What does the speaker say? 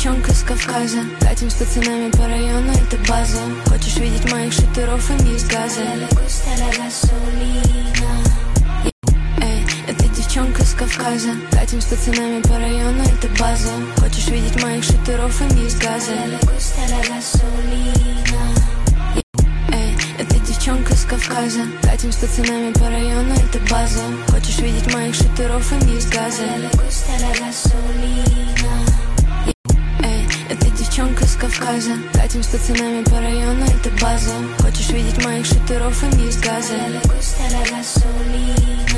девчонка с Кавказа. Катим с пацанами по району, это база. Хочешь видеть моих шутеров и не из газа? Эй, это девчонка с Кавказа. Катим с пацанами по району, это база. Хочешь видеть моих шутеров и не из газа? Эй, это девчонка с Кавказа. Катим с пацанами по району, это база. Хочешь видеть моих шутеров и не из газа? Эй, это девчонка с Кавказа. Катим с пацанами по району, это база. Хочешь видеть моих шутеров и не из газа?